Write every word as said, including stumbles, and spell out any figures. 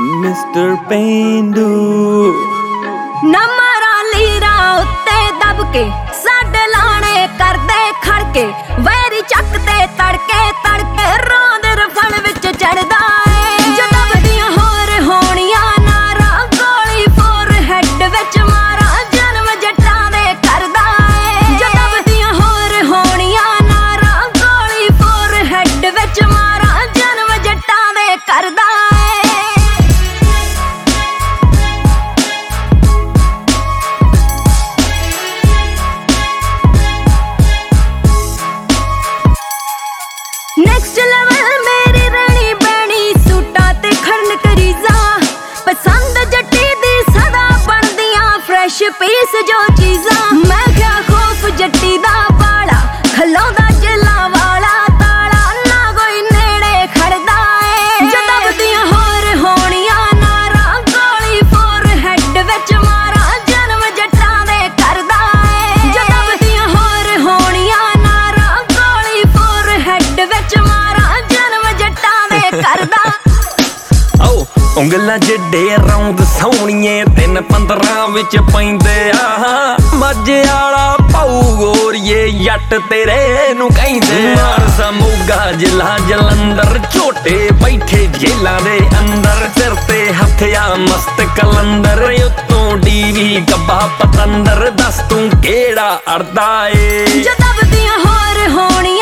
mister ਪੇਂਡੂ ਨਾ ਮਾਰਾ ਲੀਰਾ ਉੱਤੇ ਦਬ ਕੇ ਸਾਡੇ ਲਾਣੇ ਕਰਦੇ ਖੜਕੇ ਵੈਰੀ ਚੱਕ ਤੇ ਤੜਕੇ ਤੜਕੇ ਰੋਂਦ ਰਫਲ ਵਿੱਚ ਚੜਦਾ ਏ ਜਦੋਂ ਵਧੀਆਂ ਹੋਰ ਹੋਣੀਆਂ ਨਾਰਾ ਗੋਲੀ ਫੋਰ ਹੈਡ ਵਿੱਚ ਮਾਰਾ ਜਨਮ ਜੱਟਾਂ ਦੇ ਕਰਦਾ ਏ ਜਦੋਂ ਵਧੀਆਂ ਹੋਰ ਹੋਣੀਆਂ ਨਾਰਾ ਗੋਲੀ ਫੋਰ ਹੈਡ ਵਿੱਚ ਮਾਰਾ ਜਨਮ ਜੱਟਾਂ ਦੇ ਕਰਦਾ नेक्स्ट लेवल मेरी रणी बैणी सूटा ते खड़न करीजा पसंद जट्टी दी सदा बनदियां फ्रेश पीस जो चीजा मैं क्या खौफ जट्टी दा बाला खलोंदा जिला वाला ताला ना कोई नेड़े खड़दा ए जदा वदियां होर होणियां नारा गोली फोर हेड विच मारा जन्म जट्टां दे करदा ए जदा वदियां होर होणियां नारा गोली फोर हेड विच करदा आओ ਉਂਗਲਾਂ ਜਿੱਡੇ ਰੌਂਦ ਸੋਹਣੀਏ ਤਿੰਨ ਪੰਦਰਾਂ ਵਿੱਚ ਪੈਂਦੇ ਆ ਮੱਝੇ ਵਾਲਾ ਪਾਉ ਗੋਰੀਏ ਜੱਟ ਤੇਰੇ ਨੂੰ ਕਹਿੰਦੇ ਮਾਨਸਾ ਮੋਗਾ ਜ਼ਿਲ੍ਹਾ ਜਲੰਧਰ ਝੋਟੇ ਬੈਠੇ ਜੇਲਾਂ ਦੇ ਅੰਦਰ ਸਿਰ ਤੇ ਹੱਥਿਆ ਮਸਤ ਕਲੰਦਰ ਉੱਤੋਂ ਡੀਵੀ ਗੱਬਾ ਪਤੰਦਰ ਦੱਸ ਤੂੰ ਕਿਹੜਾ ਅੜਦਾ ਏ ਜਦੋਂ ਵਧੀਆਂ ਹੋਰ ਹੋਣੀ